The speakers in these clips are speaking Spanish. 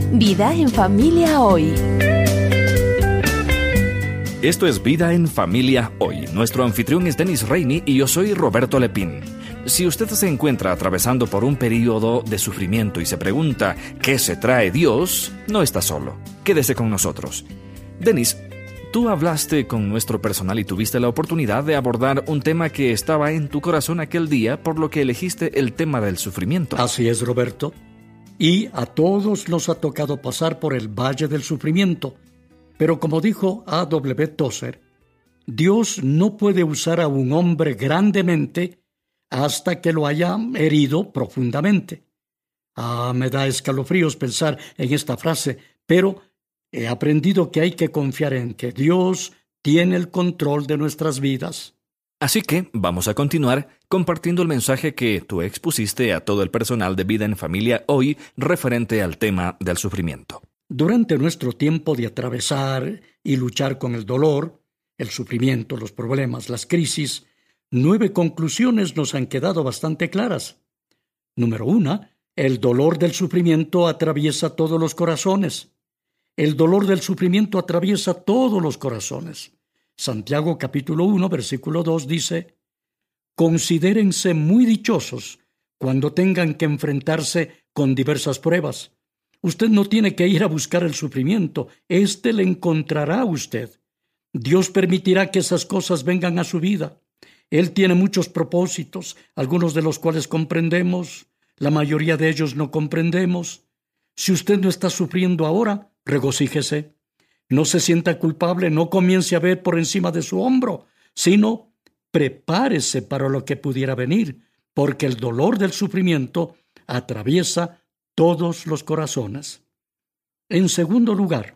Vida en Familia Hoy. Esto es Vida en Familia Hoy. Nuestro anfitrión es Dennis Rainey y yo soy Roberto Lepín. Si usted se encuentra atravesando por un periodo de sufrimiento y se pregunta ¿qué se trae Dios?, no está solo. Quédese con nosotros. Dennis, tú hablaste con nuestro personal y tuviste la oportunidad de abordar un tema que estaba en tu corazón aquel día, por lo que elegiste el tema del sufrimiento. Así es, Roberto. Y a todos nos ha tocado pasar por el valle del sufrimiento. Pero como dijo A.W. Tozer, Dios no puede usar a un hombre grandemente hasta que lo haya herido profundamente. Me da escalofríos pensar en esta frase, pero he aprendido que hay que confiar en que Dios tiene el control de nuestras vidas. Así que vamos a continuar compartiendo el mensaje que tú expusiste a todo el personal de Vida en Familia Hoy referente al tema del sufrimiento. Durante nuestro tiempo de atravesar y luchar con el dolor, el sufrimiento, los problemas, las crisis, 9 conclusiones nos han quedado bastante claras. Número 1, el dolor del sufrimiento atraviesa todos los corazones. El dolor del sufrimiento atraviesa todos los corazones. Santiago capítulo 1, versículo 2 dice: Considérense muy dichosos cuando tengan que enfrentarse con diversas pruebas. Usted no tiene que ir a buscar el sufrimiento, éste le encontrará a usted. Dios permitirá que esas cosas vengan a su vida. Él tiene muchos propósitos, algunos de los cuales comprendemos, la mayoría de ellos no comprendemos. Si usted no está sufriendo ahora, regocíjese. No se sienta culpable, no comience a ver por encima de su hombro, sino prepárese para lo que pudiera venir, porque el dolor del sufrimiento atraviesa todos los corazones. En segundo lugar,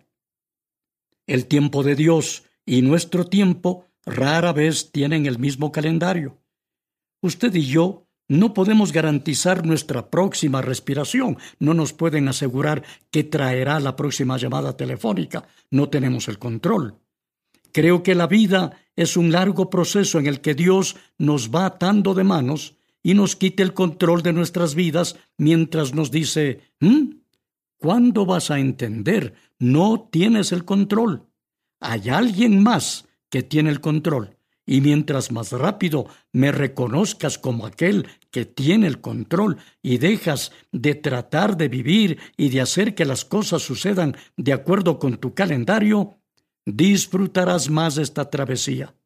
el tiempo de Dios y nuestro tiempo rara vez tienen el mismo calendario. Usted y yo no podemos garantizar nuestra próxima respiración, no nos pueden asegurar qué traerá la próxima llamada telefónica, no tenemos el control. Creo que la vida es un largo proceso en el que Dios nos va atando de manos y nos quite el control de nuestras vidas mientras nos dice: ¿cuándo vas a entender? No tienes el control. Hay alguien más que tiene el control. Y mientras más rápido me reconozcas como aquel que tiene el control y dejas de tratar de vivir y de hacer que las cosas sucedan de acuerdo con tu calendario, disfrutarás más de esta travesía.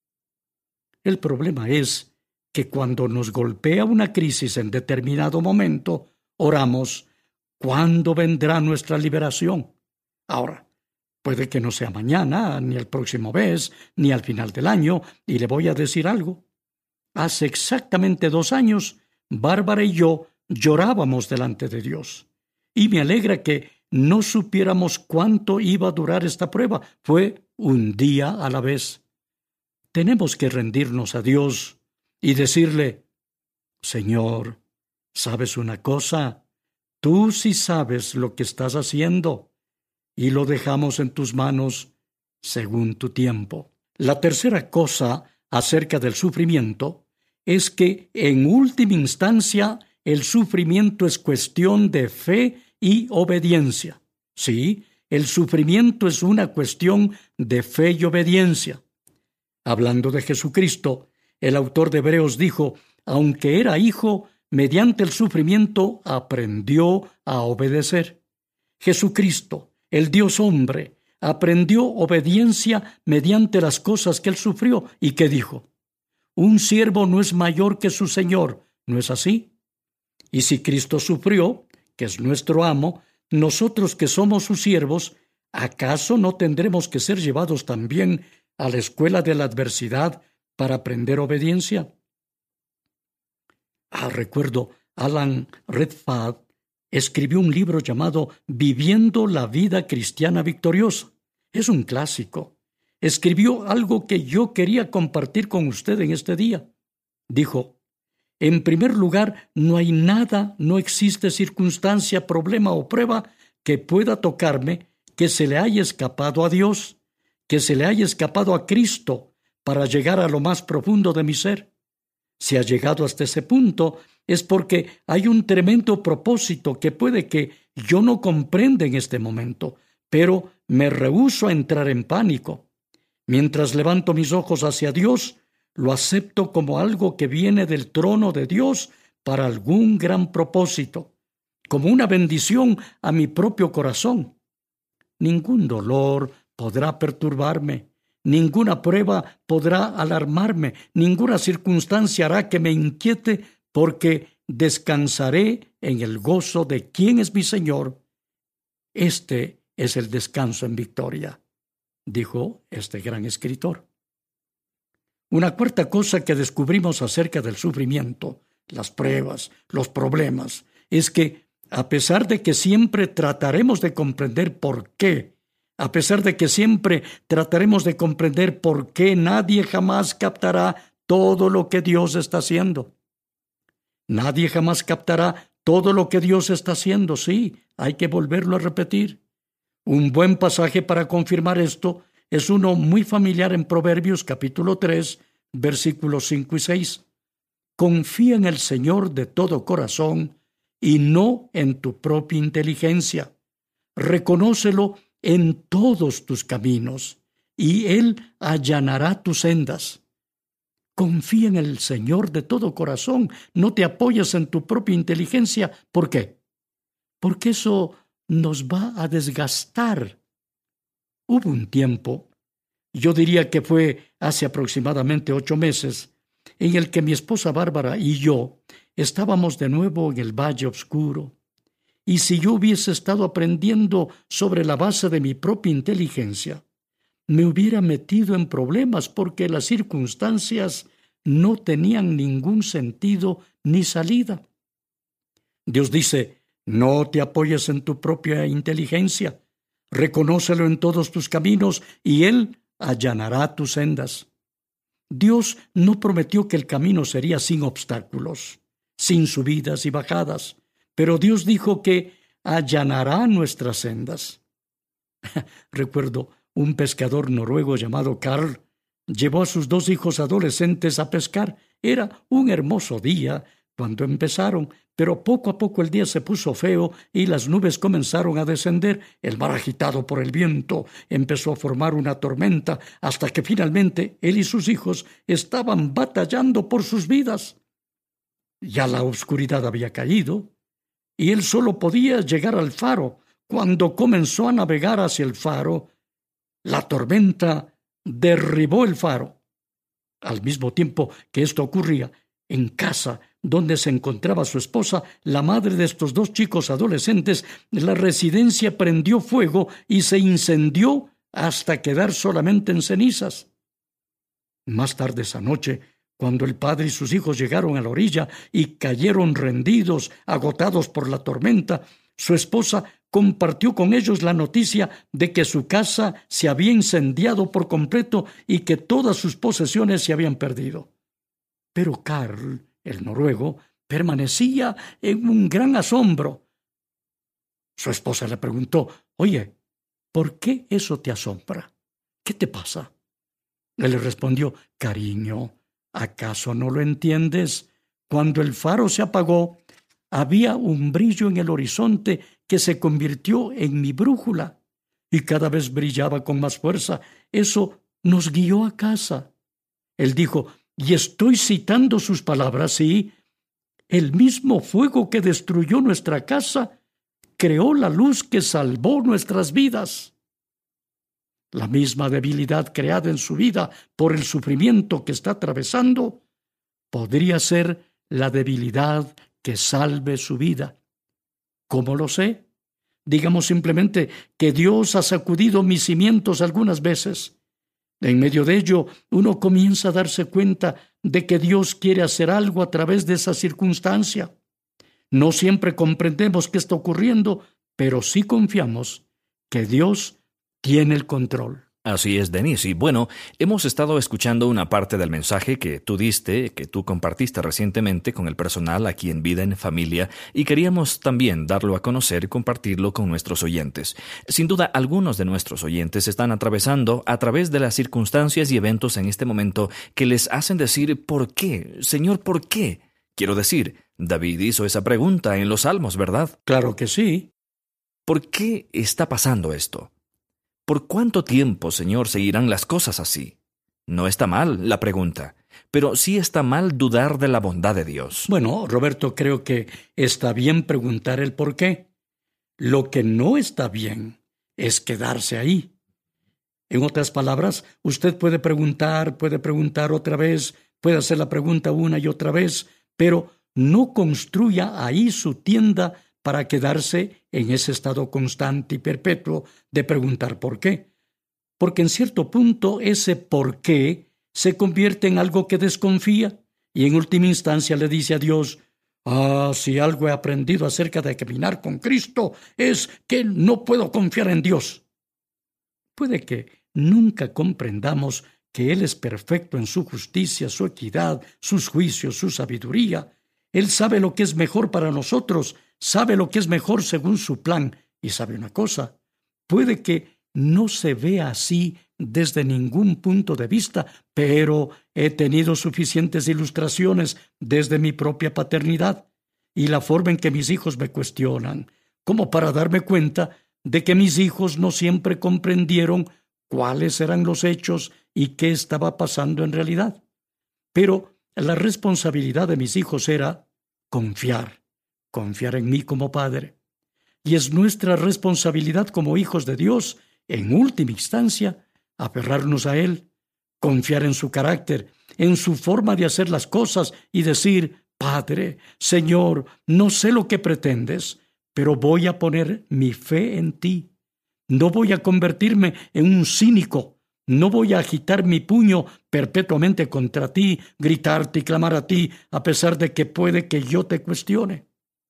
El problema es que cuando nos golpea una crisis en determinado momento, oramos: ¿cuándo vendrá nuestra liberación? Ahora, puede que no sea mañana, ni el próximo mes, ni al final del año, y le voy a decir algo. Hace exactamente 2 años, Bárbara y yo llorábamos delante de Dios. Y me alegra que no supiéramos cuánto iba a durar esta prueba. Fue un día a la vez. Tenemos que rendirnos a Dios y decirle: Señor, ¿sabes una cosa? Tú sí sabes lo que estás haciendo, y lo dejamos en tus manos según tu tiempo. La tercera cosa acerca del sufrimiento es que, en última instancia, el sufrimiento es cuestión de fe y obediencia. Sí, el sufrimiento es una cuestión de fe y obediencia. Hablando de Jesucristo, el autor de Hebreos dijo: aunque era hijo, mediante el sufrimiento aprendió a obedecer. Jesucristo, el Dios hombre, aprendió obediencia mediante las cosas que él sufrió. ¿Y qué dijo? Un siervo no es mayor que su Señor, ¿no es así? Y si Cristo sufrió, que es nuestro amo, nosotros que somos sus siervos, ¿acaso no tendremos que ser llevados también a la escuela de la adversidad para aprender obediencia? Recuerdo, Alan Redford escribió un libro llamado Viviendo la vida cristiana victoriosa. Es un clásico. Escribió algo que yo quería compartir con usted en este día. Dijo: en primer lugar, no hay nada, no existe circunstancia, problema o prueba que pueda tocarme que se le haya escapado a Dios, que se le haya escapado a Cristo para llegar a lo más profundo de mi ser. Si ha llegado hasta ese punto, es porque hay un tremendo propósito que puede que yo no comprenda en este momento, pero me rehúso a entrar en pánico. Mientras levanto mis ojos hacia Dios, lo acepto como algo que viene del trono de Dios para algún gran propósito, como una bendición a mi propio corazón. Ningún dolor podrá perturbarme, ninguna prueba podrá alarmarme, ninguna circunstancia hará que me inquiete, porque descansaré en el gozo de quien es mi Señor. Este es el descanso en victoria, dijo este gran escritor. Una cuarta cosa que descubrimos acerca del sufrimiento, las pruebas, los problemas, es que a pesar de que siempre trataremos de comprender por qué, a pesar de que siempre trataremos de comprender por qué, nadie jamás captará todo lo que Dios está haciendo. Nadie jamás captará todo lo que Dios está haciendo. Sí, hay que volverlo a repetir. Un buen pasaje para confirmar esto es uno muy familiar en Proverbios capítulo 3, versículos 5 y 6. Confía en el Señor de todo corazón y no en tu propia inteligencia. Reconócelo en todos tus caminos, y Él allanará tus sendas. Confía en el Señor de todo corazón, no te apoyes en tu propia inteligencia. ¿Por qué? Porque eso nos va a desgastar. Hubo un tiempo, yo diría que fue hace aproximadamente 8 meses, en el que mi esposa Bárbara y yo estábamos de nuevo en el Valle Oscuro. Y si yo hubiese estado aprendiendo sobre la base de mi propia inteligencia, me hubiera metido en problemas porque las circunstancias no tenían ningún sentido ni salida. Dios dice, no te apoyes en tu propia inteligencia, reconócelo en todos tus caminos y Él allanará tus sendas. Dios no prometió que el camino sería sin obstáculos, sin subidas y bajadas, pero Dios dijo que allanará nuestras sendas. Recuerdo un pescador noruego llamado Karl llevó a sus 2 hijos adolescentes a pescar. Era un hermoso día cuando empezaron, pero poco a poco el día se puso feo y las nubes comenzaron a descender. El mar, agitado por el viento, empezó a formar una tormenta hasta que finalmente él y sus hijos estaban batallando por sus vidas. Ya la oscuridad había caído y él solo podía llegar al faro. Cuando comenzó a navegar hacia el faro, la tormenta derribó el faro. Al mismo tiempo que esto ocurría, en casa donde se encontraba su esposa, la madre de estos 2 chicos adolescentes, la residencia prendió fuego y se incendió hasta quedar solamente en cenizas. Más tarde esa noche, cuando el padre y sus hijos llegaron a la orilla y cayeron rendidos, agotados por la tormenta, su esposa compartió con ellos la noticia de que su casa se había incendiado por completo y que todas sus posesiones se habían perdido. Pero Karl, el noruego, permanecía en un gran asombro. Su esposa le preguntó, «Oye, ¿por qué eso te asombra? ¿Qué te pasa?» Él le respondió, «Cariño, ¿acaso no lo entiendes? Cuando el faro se apagó, había un brillo en el horizonte que se convirtió en mi brújula y cada vez brillaba con más fuerza. Eso nos guió a casa». Él dijo, y estoy citando sus palabras, sí, «el mismo fuego que destruyó nuestra casa creó la luz que salvó nuestras vidas». La misma debilidad creada en su vida por el sufrimiento que está atravesando podría ser la debilidad que salve su vida. ¿Cómo lo sé? Digamos simplemente que Dios ha sacudido mis cimientos algunas veces. En medio de ello, uno comienza a darse cuenta de que Dios quiere hacer algo a través de esa circunstancia. No siempre comprendemos qué está ocurriendo, pero sí confiamos que Dios tiene el control. Así es, Denis. Y bueno, hemos estado escuchando una parte del mensaje que tú diste, que tú compartiste recientemente con el personal aquí en Vida en Familia, y queríamos también darlo a conocer y compartirlo con nuestros oyentes. Sin duda, algunos de nuestros oyentes están atravesando a través de las circunstancias y eventos en este momento que les hacen decir, ¿por qué? Señor, ¿por qué? Quiero decir, David hizo esa pregunta en los Salmos, ¿verdad? Claro que sí. ¿Por qué está pasando esto? ¿Por cuánto tiempo, Señor, seguirán las cosas así? No está mal la pregunta, pero sí está mal dudar de la bondad de Dios. Bueno, Roberto, creo que está bien preguntar el por qué. Lo que no está bien es quedarse ahí. En otras palabras, usted puede preguntar otra vez, puede hacer la pregunta una y otra vez, pero no construya ahí su tienda para quedarse en ese estado constante y perpetuo de preguntar por qué. Porque en cierto punto ese por qué se convierte en algo que desconfía y en última instancia le dice a Dios: si algo he aprendido acerca de caminar con Cristo es que no puedo confiar en Dios. Puede que nunca comprendamos que Él es perfecto en su justicia, su equidad, sus juicios, su sabiduría. Él sabe lo que es mejor para nosotros, sabe lo que es mejor según su plan. Y sabe una cosa, puede que no se vea así desde ningún punto de vista, pero he tenido suficientes ilustraciones desde mi propia paternidad y la forma en que mis hijos me cuestionan, como para darme cuenta de que mis hijos no siempre comprendieron cuáles eran los hechos y qué estaba pasando en realidad. Pero la responsabilidad de mis hijos era confiar en mí como padre. Y es nuestra responsabilidad como hijos de Dios, en última instancia, aferrarnos a Él, confiar en su carácter, en su forma de hacer las cosas y decir: Padre, Señor, no sé lo que pretendes, pero voy a poner mi fe en ti. No voy a convertirme en un cínico, no voy a agitar mi puño perpetuamente contra ti, gritarte y clamar a ti, a pesar de que puede que yo te cuestione.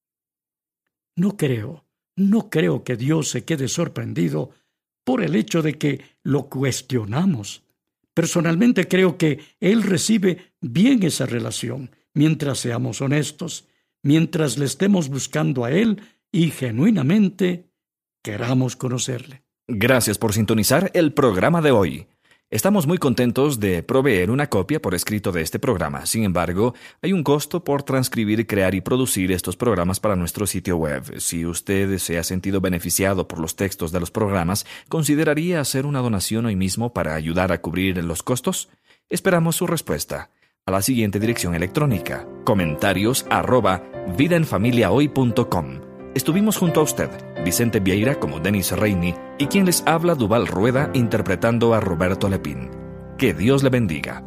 No creo que Dios se quede sorprendido por el hecho de que lo cuestionamos. Personalmente creo que Él recibe bien esa relación mientras seamos honestos, mientras le estemos buscando a Él y genuinamente queramos conocerle. Gracias por sintonizar el programa de hoy. Estamos muy contentos de proveer una copia por escrito de este programa. Sin embargo, hay un costo por transcribir, crear y producir estos programas para nuestro sitio web. Si usted se ha sentido beneficiado por los textos de los programas, ¿consideraría hacer una donación hoy mismo para ayudar a cubrir los costos? Esperamos su respuesta a la siguiente dirección electrónica: comentarios@vidaenfamiliahoy.com. Estuvimos junto a usted, Vicente Vieira como Denis Reini, y quien les habla, Duval Rueda, interpretando a Roberto Lepín. Que Dios le bendiga.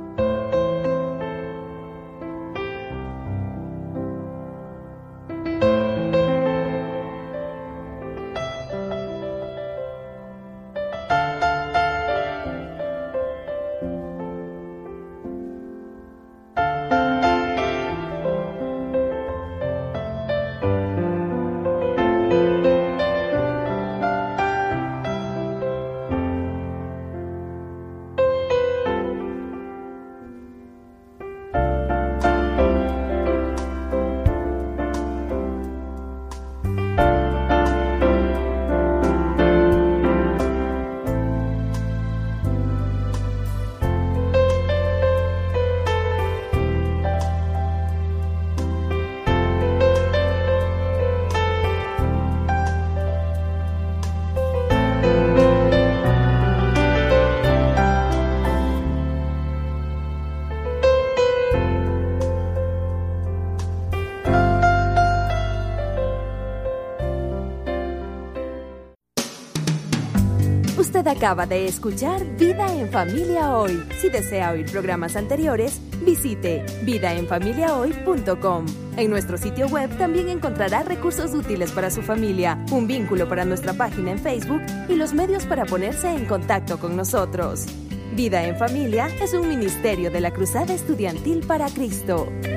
Usted acaba de escuchar Vida en Familia Hoy. Si desea oír programas anteriores, visite vidaenfamiliahoy.com. En nuestro sitio web también encontrará recursos útiles para su familia, un vínculo para nuestra página en Facebook y los medios para ponerse en contacto con nosotros. Vida en Familia es un ministerio de la Cruzada Estudiantil para Cristo.